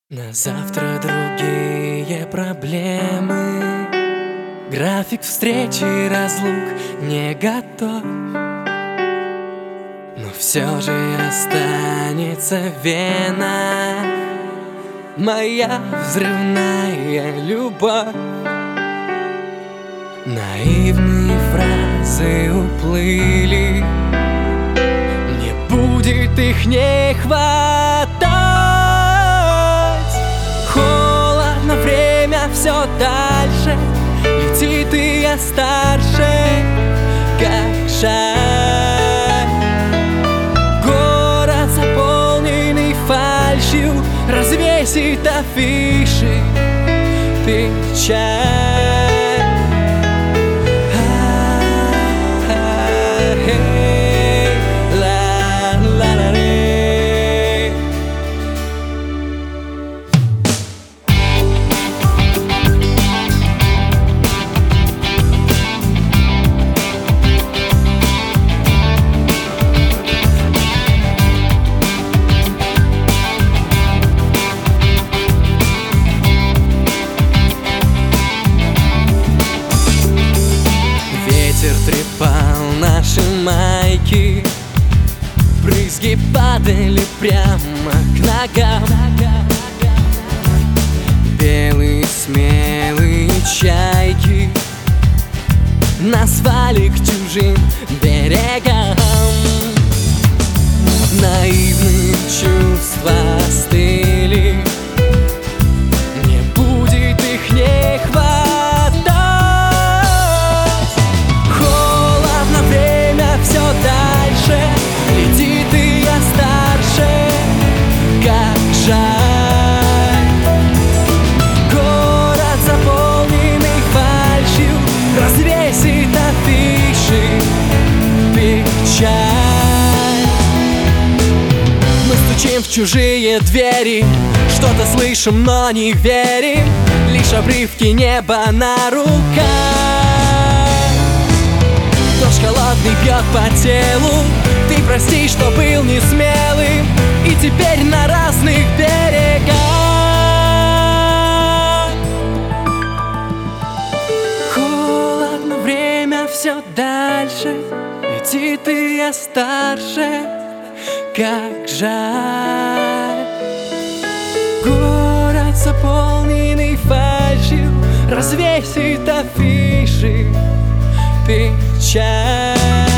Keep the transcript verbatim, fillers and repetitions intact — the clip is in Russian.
На завтра другие проблемы. График встречи и разлук не готов, но все же останется Вена, моя взрывная любовь. Наивные фразы уплыли, не будет их не хватать. Холодно, время все дальше летит, и я старше, как жаль. Город, заполненный фальшью, развесит афиши печаль. Ветер трепал наши майки, брызги падали прямо к ногам. Белые смелые чайки нас звали к чужим берегам. Наивные чувства остыли, не будет их не хватать. Холодно, время все дальше летит, и я старше, как жаль. Город, заполненный фальшью, развесит афиши печаль. Мы стучим в чужие двери, что-то слышим, но не верим, лишь обрывки неба на руках. Дождь холодный бьет по телу, ты прости, что был несмелым, и теперь на разных берегах. Холодно, время все дальше летит, и я старше, как жаль. Город, заполненный фальшью, развесит афиши печаль.